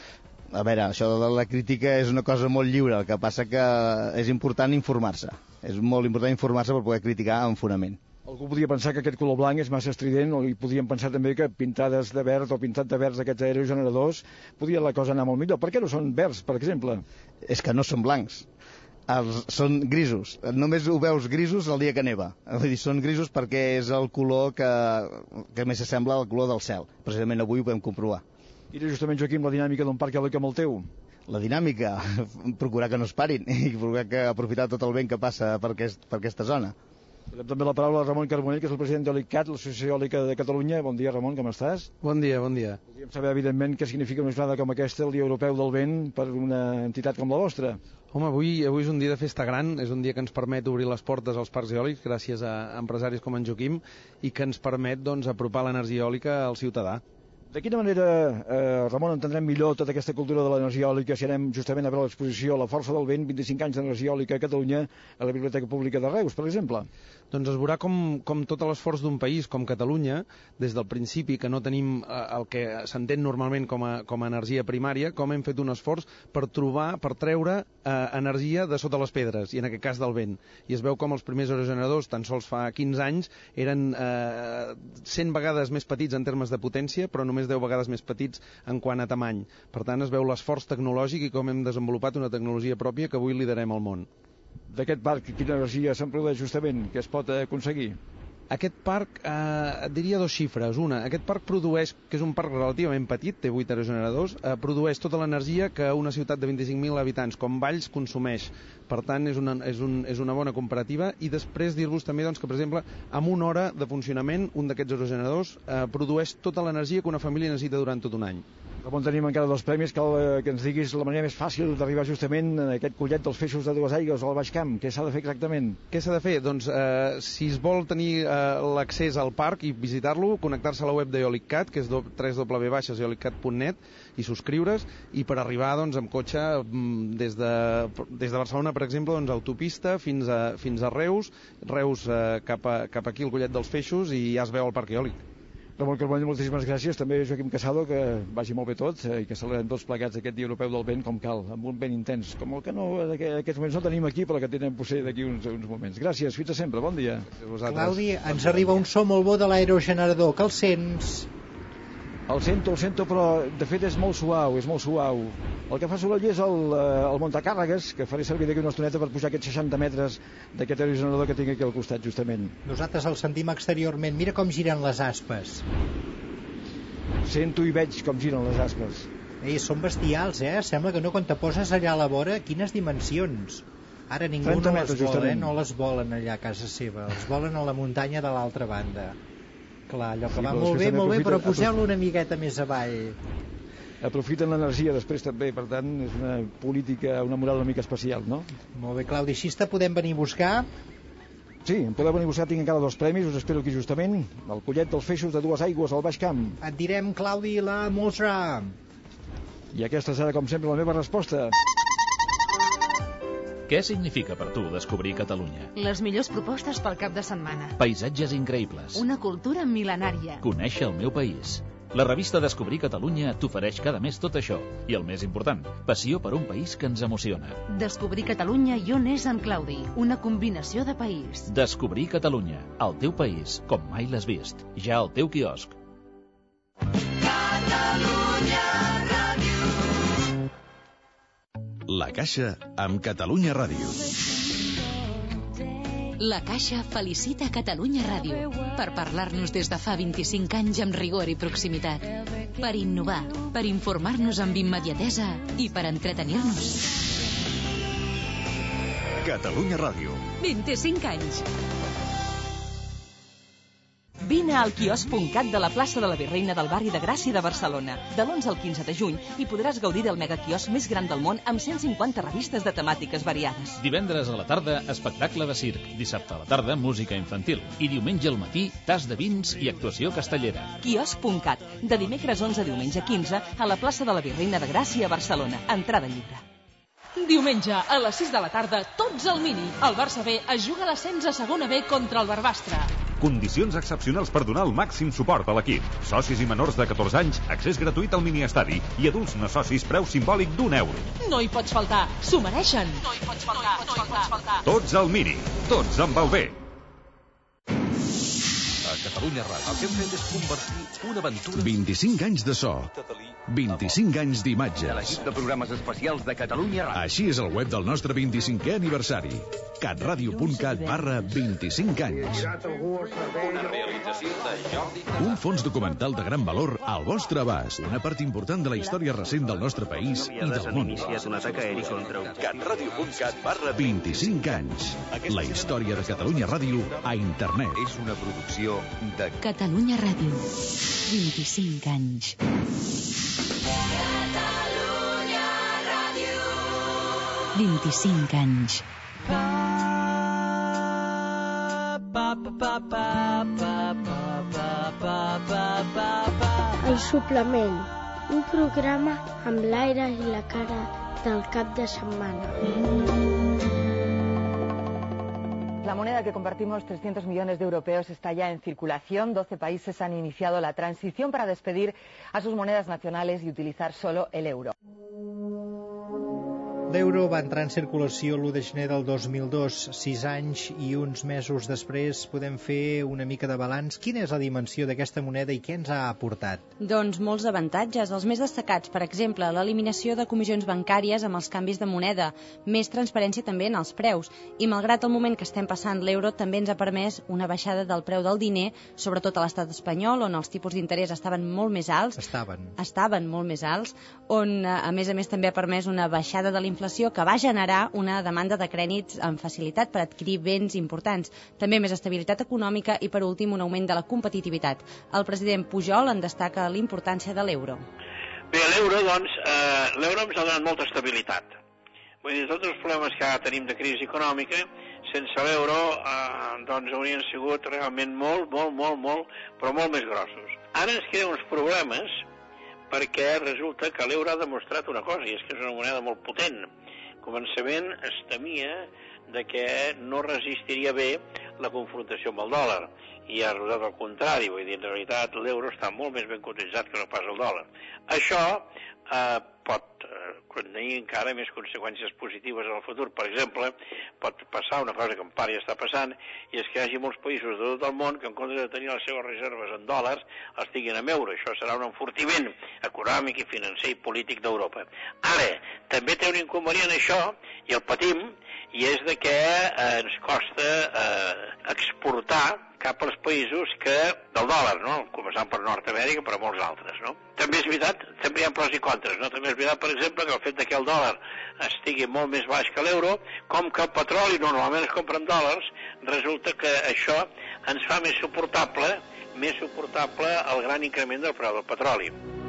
A veure, això de la crítica és una cosa molt lliure, el que passa que és important informar-se. És molt important informar-se per poder criticar amb fonament. Algú podria pensar que aquest color blanc és massa estrident, o hi podríem pensar també que pintades de verd o pintat de verds aquests aerogeneradors podria la cosa anar molt millor. Per què no són verds, per exemple? És que no són blancs. Els, són grisos. Només ho veus grisos el dia que neva. Vull dir, són grisos perquè és el color que, que més s'assembla al color del cel. Precisament avui ho podem comprovar. I era justament, Joaquim, la dinàmica d'un parc eòlic com el teu? La dinàmica? Procurar que no es parin i procurar que aprofitar tot el vent que passa per, aquest, per aquesta zona. Donem també la paraula a Ramon Carbonell, que és el president d'EOLICCAT, l'Associació Eòlica de Catalunya. Bon dia, Ramon, com estàs? Bon dia, bon dia. Podríem saber, evidentment, què significa una jornada com aquesta, el Dia Europeu del Vent, per una entitat com la vostra. Home, avui, avui és un dia de festa gran, és un dia que ens permet obrir les portes als parcs eòlics gràcies a empresaris com en Joaquim i que ens permet doncs, apropar l'energia eòlica al ciutadà. De quina manera, eh, Ramon, entendrem millor tota aquesta cultura de l'energia eòlica si anem justament a veure l'exposició La força del vent, vint-i-cinc anys d'energia eòlica a Catalunya, a la Biblioteca Pública de Reus, per exemple? Doncs es veurà com, com tot l'esforç d'un país com Catalunya, des del principi que no tenim eh, el que s'entén normalment com a, com a energia primària, com hem fet un esforç per trobar, per treure eh, energia de sota les pedres, i en aquest cas del vent. I es veu com els primers aerogeneradors, tan sols fa quinze anys, eren eh, cent vegades més petits en termes de potència, però només deu vegades més petits en quant a tamany. Per tant, es veu l'esforç tecnològic i com hem desenvolupat una tecnologia pròpia que avui liderem al món. D'aquest parc, quina energia se'n produeix justament, que es pot aconseguir? Aquest parc, eh, et diria dos xifres. Una, aquest parc produeix, que és un parc relativament petit, té vuit aerogeneradors, eh, produeix tota l'energia que una ciutat de vint-i-cinc mil habitants com Valls consumeix. Per tant, és una, és un, és una bona comparativa. I després dir-vos també doncs, que, per exemple, amb una hora de funcionament, un d'aquests aerogeneradors eh, produeix tota l'energia que una família necessita durant tot un any. Ramon, tenim encara dos premis. Cal eh, que ens diguis la manera més fàcil d'arribar justament a aquest collet dels feixos de Dues Aigües al Baix Camp. Què s'ha de fer exactament? Què s'ha de fer? Doncs, eh, si es vol tenir eh, l'accés al parc i visitar-lo, connectar-se a la web d'EOLICCAT, que és w w w punt eolicat punt net, i subscriure's, i per arribar doncs, amb cotxe des de, des de Barcelona, per exemple, doncs, autopista fins a, fins a Reus, Reus eh, cap, a, cap aquí al collet dels Feixos, i ja es veu el parc eòlic. Ramon Carbonell, moltíssimes gràcies. També Joaquim Casado, que vagi molt bé tot eh, i que celebrem tots plegats aquest Dia Europeu del Vent com cal, amb un vent intens, com el que no, en aquests moments no tenim aquí, però que tenen potser d'aquí uns, uns moments. Gràcies, fins a sempre, bon dia. Claudi, ens arriba un so molt bo de l'aerogenerador, que el sents? El sento, el sento, però de fet és molt suau, és molt suau. El que fa soroll és el, el muntacàrregues, que faré servir d'aquí una estoneta per pujar aquests seixanta metres d'aquest aerogenerador que tinc aquí al costat, justament. Nosaltres el sentim exteriorment. Mira com giren les aspes. Sento i veig com giren les aspes. Ei, són bestials, eh? Sembla que no, quan te poses allà a la vora, quines dimensions. Ara ningú no les vol, eh? No les volen allà a casa seva. Els volen a la muntanya de l'altra banda. Clar, allò que sí, va molt bé, molt bé, però poseu-lo una miqueta més avall. Aprofiten l'energia després també, per tant, és una política, una moral una mica especial, no? Molt bé, Claudi, així te podem venir a buscar? Sí, em podeu venir a buscar, tinc encara dos premis, us espero aquí justament, el collet dels Feixos de Dues Aigües al Baix Camp. Et direm, Claudi, la mostra. I aquesta serà, com sempre, la meva resposta. Què significa per tu descobrir Catalunya? Les millors propostes pel cap de setmana. Paisatges increïbles. Una cultura mil·lenària. Conèixer el meu país. La revista Descobrir Catalunya t'ofereix cada mes tot això. I el més important, passió per un país que ens emociona. Descobrir Catalunya i on és en Claudi. Una combinació de país. Descobrir Catalunya. El teu país, com mai l'has vist. Ja al teu quiosc. Catalunya Ràdio. La Caixa amb Catalunya Ràdio. La Caixa felicita Catalunya Ràdio per parlar-nos des de fa vint-i-cinc anys amb rigor i proximitat, per innovar, per informar-nos amb immediatesa i per entretenir-nos. Catalunya Ràdio. vint-i-cinc anys. Vine al quiosc punt cat de la plaça de la Virreina del barri de Gràcia de Barcelona. De l'onze al quinze de juny hi podràs gaudir del megaquiosc més gran del món amb cent cinquanta revistes de temàtiques variades. Divendres a la tarda, espectacle de circ. Dissabte a la tarda, música infantil. I diumenge al matí, tas de vins i actuació castellera. quiosc punt cat, de dimecres onze a diumenge quinze, a la plaça de la Virreina de Gràcia a Barcelona. Entrada lliure. Diumenge, a les sis de la tarda, tots al Mini. El Barça B es juga l'ascens a segona B contra el Barbastre. Condicions excepcionals per donar el màxim suport a l'equip. Socis i menors de catorze anys, accés gratuït al miniestadi. I adults no socis, preu simbòlic d'un euro. No hi pots faltar, s'ho mereixen. No hi pots faltar, no hi pots faltar. Tots al Mini, tots amb el bé. A Catalunya Ràdio el que hem fet és convertir una aventura... vint-i-cinc anys de so, vint-i-cinc anys d'imatges. De l'equip de programes especials de Catalunya Ràdio. Així és el web del nostre vint-i-cinquè aniversari. catradio.cat barra vint-i-cinc anys. Una realització de Jordi... Un fons documental de gran valor al vostre abast. Una part important de la història recent del nostre país i del món. catradio.cat barra vint-i-cinc anys. La història de Catalunya Ràdio a internet. És una producció de Catalunya Ràdio. vint-i-cinc anys. Catalunya Ràdio. vint-i-cinc anys. El suplement, un programa amb l'aire i la cara del cap de setmana. La moneda que compartimos trescientos millones de europeos está ya en circulación. doce países han iniciado la transición para despedir a sus monedas nacionales y utilizar solo el euro. L'euro va entrar en circulació l'u de gener del dos mil dos, sis anys i uns mesos després podem fer una mica de balanç. Quina és la dimensió d'aquesta moneda i què ens ha aportat? Doncs molts avantatges. Els més destacats, per exemple, l'eliminació de comissions bancàries amb els canvis de moneda, més transparència també en els preus. I malgrat el moment que estem passant, l'euro també ens ha permès una baixada del preu del diner, sobretot a l'estat espanyol, on els tipus d'interès estaven molt més alts. Estaven. Estaven molt més alts, on a més a més també ha permès una baixada de l'inflació que va generar una demanda de crèdits amb facilitat per adquirir béns importants. També més estabilitat econòmica i, per últim, un augment de la competitivitat. El president Pujol en destaca l'importància de l'euro. Bé, l'euro, doncs, eh, l'euro ens ha donat molta estabilitat. Vull dir, tots els problemes que ara tenim de crisi econòmica, sense l'euro, eh, doncs haurien sigut realment molt, molt, molt, molt, però molt més grossos. Ara ens queden uns problemes perquè resulta que l'euro ha demostrat una cosa, i és que és una moneda molt potent. Començament es temia de que no resistiria bé la confrontació amb el dòlar, i ha resultat al contrari, vull dir, en realitat l'euro està molt més ben cotitzat que no pas el dòlar. Això eh, pot eh, tenir encara més conseqüències positives en el futur. Per exemple, pot passar una cosa que en part ja està passant, i és que hi hagi molts països de tot el món que en comptes de tenir les seves reserves en dòlars, els tinguin en euro. Això serà un enfortiment econòmic i financer i polític d'Europa. Ara, també té un inconvenient això, i el patim, i és de que eh, ens costa eh, exportar cap als països que del dòlar, no? Començant per Nord-Amèrica, però molts altres, no? També és veritat, també hi ha pros i contres, no? També és veritat, per exemple, que el fet que el dòlar estigui molt més baix que l'euro, com que el petroli normalment es compra en dòlars, resulta que això ens fa més suportable, més suportable el gran increment del preu del petroli.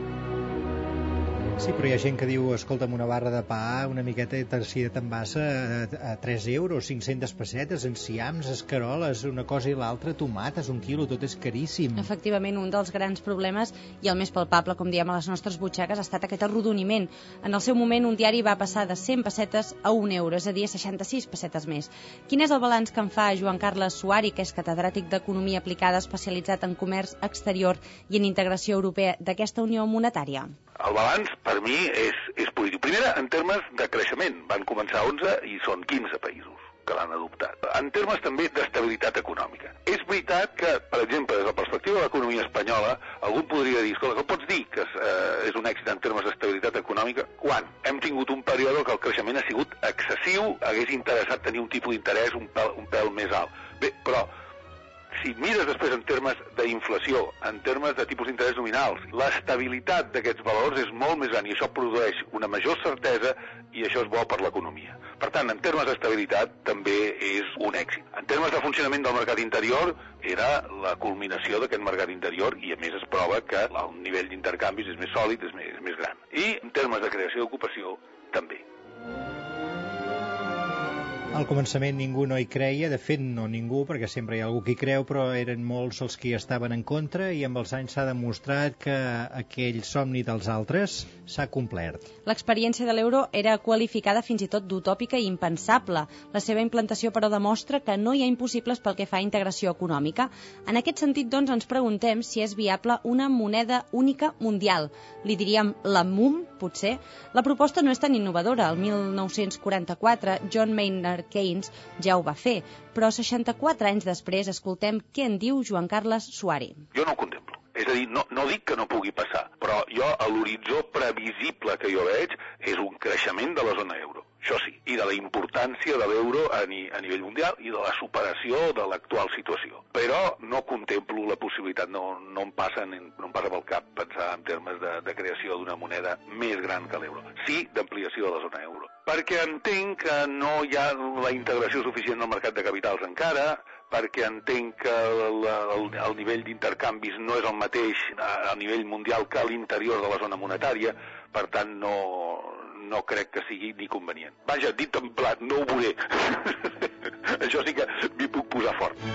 Sí, però hi ha gent que diu, escolta'm, una barra de pa, una miqueta de tercidet en bassa a, a tres euros, cinc-centes pessetes, enciams, escaroles, una cosa i l'altra, tomates, un quilo, tot és caríssim. Efectivament, un dels grans problemes, i el més palpable, com diem, a les nostres butxaques, ha estat aquest arrodoniment. En el seu moment, un diari va passar de cent pessetes a un euro, és a dir, a seixanta-sis pessetes més. Quin és el balanç que en fa Joan Carles Suari, que és catedràtic d'Economia Aplicada, especialitzat en comerç exterior i en integració europea d'aquesta unió monetària? El balanç, per mi, és, és positiu. Primer, en termes de creixement. Van començar onze i són quinze països que l'han adoptat. En termes també d'estabilitat econòmica. És veritat que, per exemple, des de la perspectiva de l'economia espanyola, algú podria dir, escolta, com pots dir que és, eh, és un èxit en termes d'estabilitat econòmica quan hem tingut un període que el creixement ha sigut excessiu, hagués interessat tenir un tipus d'interès un pèl, un pèl més alt. Bé, però si mires després en termes d'inflació, en termes de tipus d'interès nominals, l'estabilitat d'aquests valors és molt més gran i això produeix una major certesa i això és bo per l'economia. Per tant, en termes d'estabilitat també és un èxit. En termes de funcionament del mercat interior, era la culminació d'aquest mercat interior i a més es prova que el nivell d'intercanvis és més sòlid, és més, és més gran. I en termes de creació d'ocupació, també. Al començament ningú no hi creia, de fet no ningú, perquè sempre hi ha algú que hi creu, però eren molts els que hi estaven en contra i amb els anys s'ha demostrat que aquell somni dels altres s'ha complert. L'experiència de l'euro era qualificada fins i tot d'utòpica i impensable. La seva implantació, però, demostra que no hi ha impossibles pel que fa a integració econòmica. En aquest sentit, doncs, ens preguntem si és viable una moneda única mundial. Li diríem la M U M, potser? La proposta no és tan innovadora. El mil nou-cents quaranta-quatre, John Maynard Keynes ja ho va fer, però seixanta-quatre anys després escoltem què en diu Joan Carles Suari. Jo no ho contemplo. És a dir, no, no dic que no pugui passar, però jo a l'horitzó previsible que jo veig és un creixement de la zona euro. Això sí, i de la importància de l'euro a, ni, a nivell mundial i de la superació de l'actual situació. Però no contemplo la possibilitat, no, no, em passa, no em passa pel cap pensar en termes de, de creació d'una moneda més gran que l'euro. Sí, d'ampliació de la zona euro. Perquè entenc que no hi ha la integració suficient al mercat de capitals encara, perquè entenc que la, el, el nivell d'intercanvis no és el mateix a, a nivell mundial que a l'interior de la zona monetària, per tant no, no crec que sigui ni convenient. Vaja, dit en plat, no ho veuré. Això sí que m'hi puc posar fort.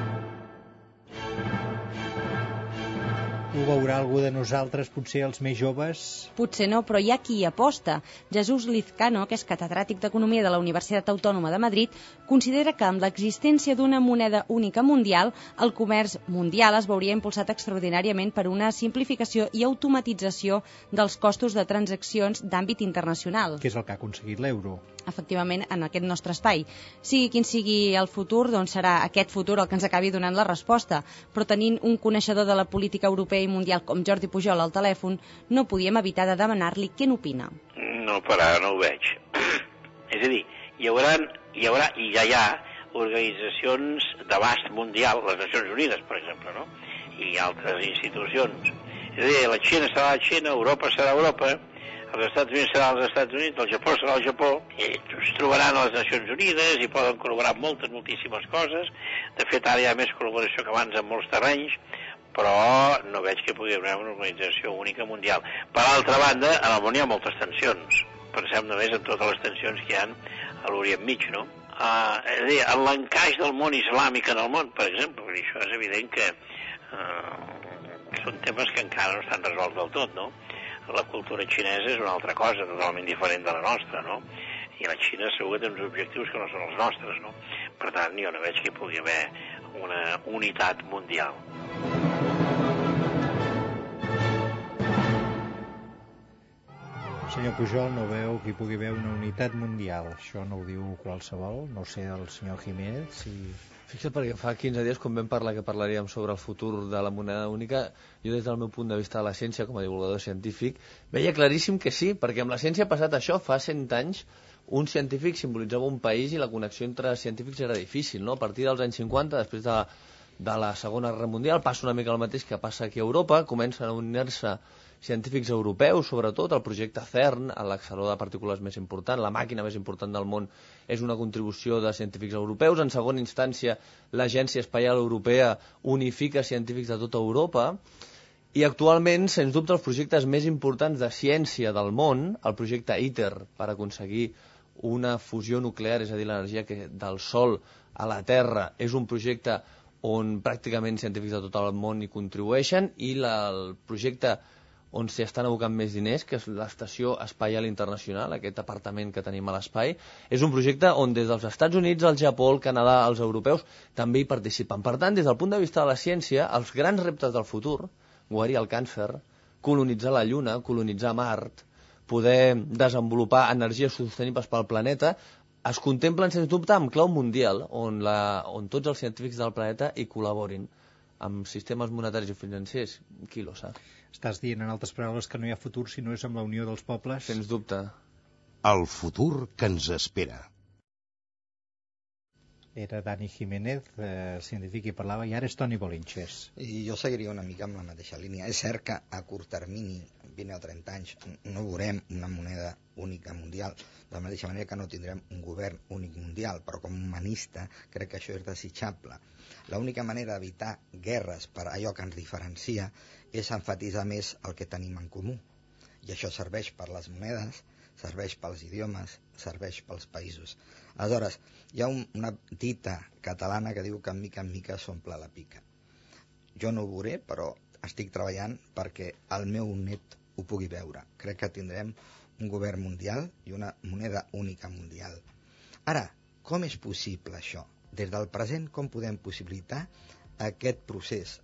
Ho veurà algú de nosaltres, potser els més joves? Potser no, però hi ha qui hi aposta. Jesús Lizcano, que és catedràtic d'Economia de la Universitat Autònoma de Madrid, considera que amb l'existència d'una moneda única mundial, el comerç mundial es veuria impulsat extraordinàriament per una simplificació i automatització dels costos de transaccions d'àmbit internacional. Que és el que ha aconseguit l'euro. Efectivament, en aquest nostre espai. Sigui quin sigui el futur, doncs serà aquest futur el que ens acabi donant la resposta. Però tenint un coneixedor de la política europea i mundial com Jordi Pujol al telèfon, no podíem evitar de demanar-li què n'opina. No, per ara no ho veig. És a dir, hi haurà, hi haurà i ja hi ha organitzacions d'abast mundial, les Nacions Unides, per exemple, no? I altres institucions. És a dir, la Xina serà la Xina, Europa serà Europa, els Estats Units seran els Estats Units, el Japó serà el Japó, i es trobaran a les Nacions Unides i poden col·laborar moltes, moltíssimes coses. De fet, ara hi ha més col·laboració que abans en molts terrenys, però no veig que pugui haver una organització única mundial. Per altra banda, en el món hi ha moltes tensions. Pensem només en totes les tensions que hi ha a l'Orient Mig, no? Uh, és a dir, en l'encaix del món islàmic en el món, per exemple, perquè això és evident que uh, són temes que encara no estan resolts del tot, no? La cultura xinesa és una altra cosa, totalment diferent de la nostra, no? I la Xina segur que té uns objectius que no són els nostres, no? Per tant, jo no veig que hi pugui haver una unitat mundial. Senyor Pujol, no veu que hi pugui haver una unitat mundial? Això no ho diu qualsevol, no sé, el senyor Jiménez, si... Fixa't, perquè fa quinze dies, quan vam parlar que parlaríem sobre el futur de la moneda única, jo des del meu punt de vista de la ciència, com a divulgador científic, veia claríssim que sí, perquè amb la ciència ha passat això. Fa cent anys un científic simbolitzava un país i la connexió entre científics era difícil, no? A partir dels anys cinquanta, després de, de la Segona Guerra Mundial, passa una mica el mateix que passa aquí a Europa, comencen a unir-se científics europeus, sobretot el projecte CERN, l'accelerador de partícules més important, la màquina més important del món, és una contribució de científics europeus. En segona instància, l'Agència Espacial Europea unifica científics de tota Europa, i actualment, sens dubte, els projectes més importants de ciència del món, el projecte ITER, per aconseguir una fusió nuclear, és a dir, l'energia del Sol a la Terra, és un projecte on pràcticament científics de tot el món hi contribueixen, i la, el projecte on s'hi estan abocant més diners, que és l'Estació Espacial Internacional, aquest apartament que tenim a l'espai, és un projecte on des dels Estats Units, el Japó, el Canadà, els europeus, també hi participen. Per tant, des del punt de vista de la ciència, els grans reptes del futur, guarir el càncer, colonitzar la Lluna, colonitzar Mart, poder desenvolupar energies sostenibles pel planeta, es contemplen, sens dubte, amb clau mundial, on, la, on tots els científics del planeta hi col·laborin. Amb sistemes monetaris i financers, qui lo sap? Estàs dient, en altres paraules, que no hi ha futur si no és amb la unió dels pobles? Sens dubte. El futur que ens espera. Era Dani Jiménez, eh, científic, i parlava, i ara és Toni Bolinches. I jo seguiria una mica amb la mateixa línia. És cert que a curt termini, vint o trenta anys, no veurem una moneda única mundial, de la mateixa manera que no tindrem un govern únic mundial, però com a humanista crec que això és desitjable. L'única manera d'evitar guerres per allò que ens diferencia és enfatitzar més el que tenim en comú. I això serveix per les monedes, serveix pels idiomes, serveix pels països. Aleshores, hi ha un, una dita catalana que diu que en mica en mica s'omple la pica. Jo no ho veuré, però estic treballant perquè el meu net ho pugui veure. Crec que tindrem un govern mundial i una moneda única mundial. Ara, com és possible això? Des del present, com podem possibilitar aquest procés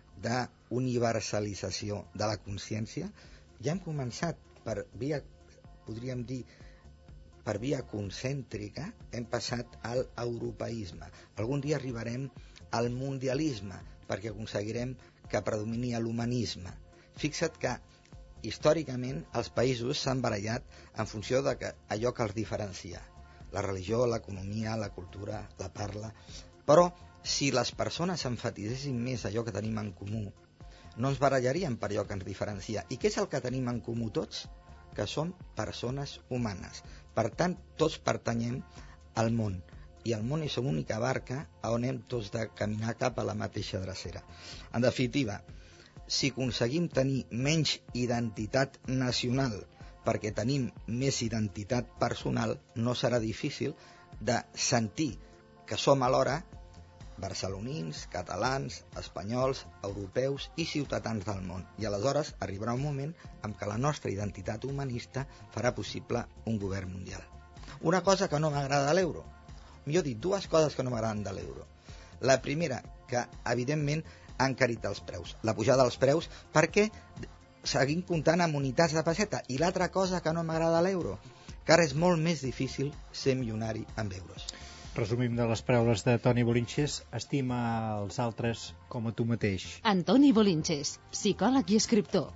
d'universalització de la consciència? Ja hem començat per via, podríem dir, per via concèntrica, hem passat al europeisme. Algun dia arribarem al mundialisme, perquè aconseguirem que predomini l'humanisme. Fixa't que històricament els països s'han barallat en funció de que allò que els diferencia. La religió, l'economia, la cultura, la parla. Però si les persones enfatitzessin més allò que tenim en comú, no ens barallaríem per allò que ens diferencia. I què és el que tenim en comú tots? Que som persones humanes. Per tant, tots pertanyem al món. I el món és una única barca on hem tots de caminar cap a la mateixa drecera. En definitiva, si aconseguim tenir menys identitat nacional perquè tenim més identitat personal, no serà difícil de sentir que som alhora barcelonins, catalans, espanyols, europeus i ciutadans del món. I aleshores arribarà un moment en què la nostra identitat humanista farà possible un govern mundial. Una cosa que no m'agrada de l'euro, millor dit, dues coses que no m'agraden de l'euro. La primera, que evidentment ha encarit els preus, la pujada dels preus, perquè seguim comptant amb unitats de pesseta. I l'altra cosa que no m'agrada de l'euro, que ara és molt més difícil ser milionari amb euros. Resumim de les paraules de Toni Bolinches: estima els altres com a tu mateix. Antoni Bolinches, psicòleg i escriptor.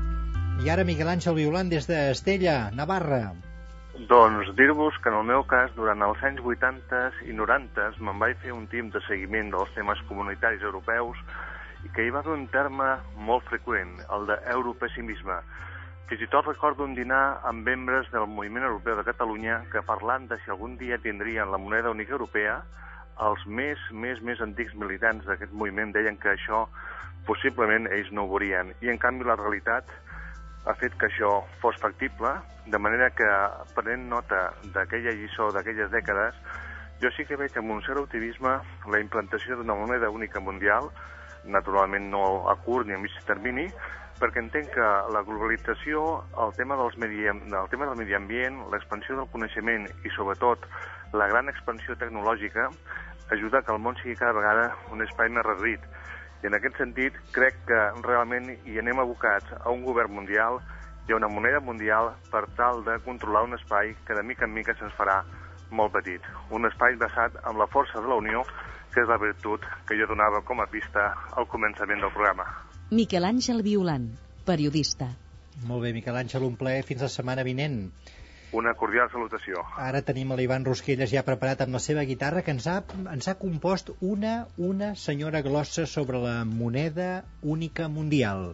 I ara Miguel Àngel Violant des d'Estella, Navarra. Doncs dir-vos que en el meu cas, durant els anys vuitanta i noranta me'n vaig fer un team de seguiment dels temes comunitaris europeus i que hi va haver un terme molt freqüent, el d'europessimisme. Fins i tot recordo un dinar amb membres del moviment europeu de Catalunya que, parlant de si algun dia tindrien la moneda única europea, els més, més, més antics militants d'aquest moviment deien que això possiblement ells no ho veurien. I en canvi la realitat ha fet que això fos factible, de manera que, prenent nota d'aquella lliçó d'aquelles dècades, jo sí que veig amb un cert optimisme la implantació d'una moneda única mundial, naturalment no a curt ni a mig termini, perquè entenc que la globalització, el tema, dels medi... el tema del medi ambient, l'expansió del coneixement i, sobretot, la gran expansió tecnològica ajuda que el món sigui cada vegada un espai més reduït. I en aquest sentit crec que realment hi anem abocats a un govern mundial i a una moneda mundial per tal de controlar un espai que de mica en mica se'ns farà molt petit. Un espai basat en la força de la unió, que és la virtut que jo donava com a pista al començament del programa. Miquel Àngel Violant, periodista. Molt bé, Miquel Àngel, un plaer. Fins la setmana vinent. Una cordial salutació. Ara tenim l'Ivan Rosquelles ja preparat amb la seva guitarra, que ens ha, ens ha compost una, una senyora glossa sobre la moneda única mundial.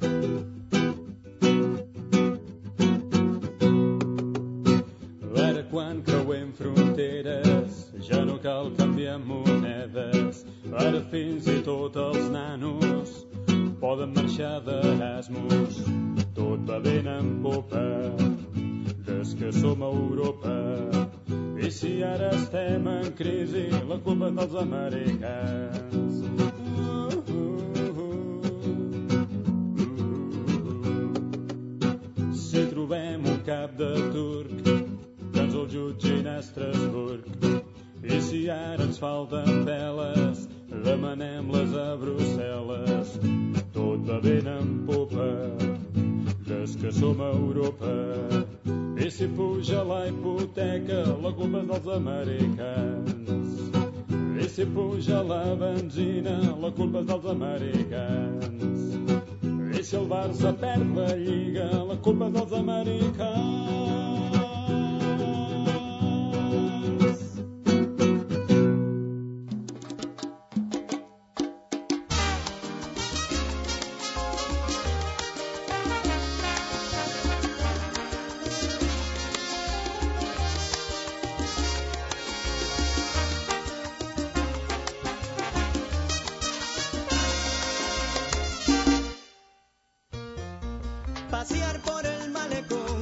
Ara quan creuem fronteres ja no cal canviar monedes. Ara fins i tot els nanos poden marxar d'Erasmus. Tot va ben en popa des que som a Europa. I si ara estem en crisi, la culpa és dels americans. Uh, uh, uh. Si trobem un cap de turc que ens el jutgin a Estrasburg, i si ara ens falten peles, demanem-les a Brussel·les. Tot va ben en popa des que som a Europa. I si puja la hipoteca, la culpa és dels americans. I si puja la benzina, la culpa és dels americans. I si el Barça perd la Lliga, la culpa és dels americans. Pasear por el malecón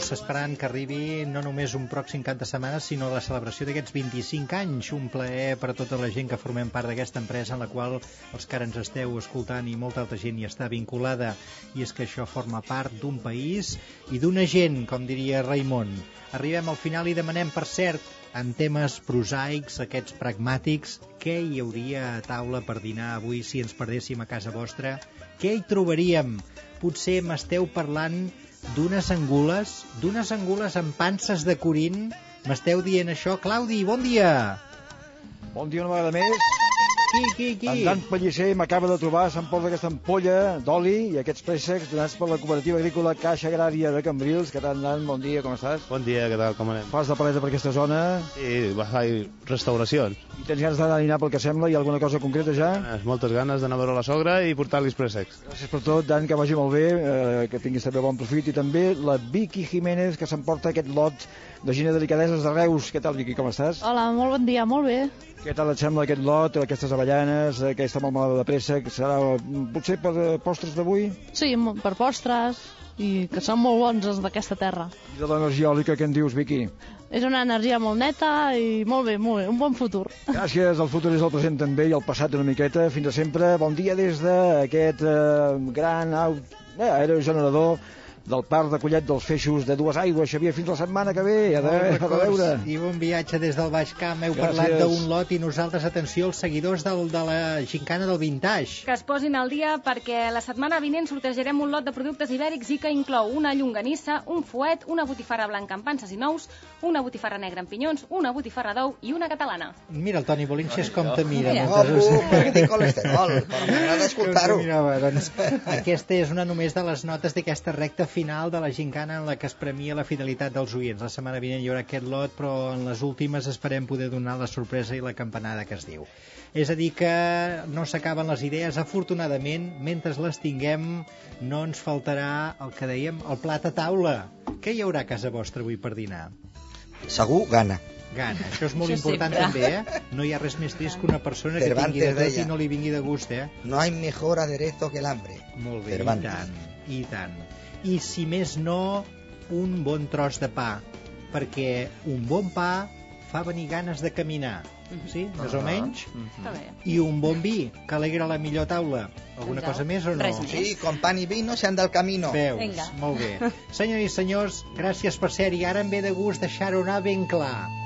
esperant que arribi no només un pròxim cap de setmana, sinó la celebració d'aquests vint-i-cinc anys. Un plaer per a tota la gent que formem part d'aquesta empresa en la qual els que ara ens esteu escoltant i molta altra gent hi està vinculada. I és que això forma part d'un país i d'una gent, com diria Raimon. Arribem al final i demanem, per cert, en temes prosaics, aquests pragmàtics, què hi hauria a taula per dinar avui si ens perdéssim a casa vostra? Què hi trobaríem? Potser m'esteu parlant d'unes angules, d'unes angules amb panses de corint. M'esteu dient això? Claudi, bon dia! Bon dia una vegada més. Qui, qui, qui? En Dan Pellicer m'acaba de trobar, s'emporta aquesta ampolla d'oli i aquests préssecs donats per la cooperativa agrícola Caixa Agrària de Cambrils. Què tal, Dan? Bon dia, com estàs? Bon dia, què tal, com anem? Fas de paleta per aquesta zona? Sí, hi restauracions. I tens ganes d'anar a dinar pel que sembla? Hi ha alguna cosa concreta ja? Ganes, moltes ganes d'anar a veure la sogra i portar-li els préssecs. Gràcies per tot, Dan, que vagi molt bé, eh, que tinguis també bon profit. I també la Vicky Jiménez, que s'emporta aquest lot de Gina Delicadeses de Reus. Què tal, Vicky, com estàs? Hola, molt bon dia, molt bé. Què tal et sembla aquest lot, aquestes avellanes, aquesta melmelada de préssec? Serà potser per postres d'avui? Sí, per postres, i que són molt bons els d'aquesta terra. I de l'energia eòlica, què en dius, Vicky? És una energia molt neta i molt bé, molt bé, un bon futur. Gràcies, el futur és el present també i el passat una miqueta. Fins a sempre, bon dia des d'aquest eh, gran eh, aerogenerador del Parc de Collet dels Feixos de Dues Aigües. Xavier, fins la setmana que ve. A veure. I bon viatge des del Baix Camp. Heu Gràcies. Parlat d'un lot i nosaltres, atenció, els seguidors del, de la gincana del Vintage. Que es posin al dia perquè la setmana vinent sortejarem un lot de productes ibèrics i que inclou una llonganissa, un fuet, una botifarra blanca amb panses i nous, una botifarra negra amb pinyons, una botifarra d'ou i una catalana. Mira, el Toni Bolinxes com te mira. Oh, oh, perquè tinc colesterol, però m'agrada escoltar-ho. Doncs, aquesta és una només de les notes d'aquesta recta final de la gincana en la que es premia la fidelitat dels oients. La setmana vinent hi haurà aquest lot, però en les últimes esperem poder donar la sorpresa i la campanada que es diu. És a dir que no s'acaben les idees, afortunadament, mentre les tinguem no ens faltarà el que dèiem, el plat a taula. Què hi haurà a casa vostra avui per dinar? Segur, gana. Gana, això és molt Això important sempre. també, eh? No hi ha res més trist que una persona que Cervantes tingui de tot deia, i no li vingui de gust, eh? No hay mejor aderezo que el hambre. Molt bé, Cervantes. i tant, i tant. I si més no, un bon tros de pa, perquè un bon pa fa venir ganes de caminar, sí? Més o menys? Està bé. I un bon vi, que alegra la millor taula. Alguna cosa més o no? Res més. Sí, con pan y vino se anda el camino. Veus, Vinga. molt bé. Senyors i senyors, gràcies per ser-hi. Ara em ve de gust deixar-ho anar ben clar.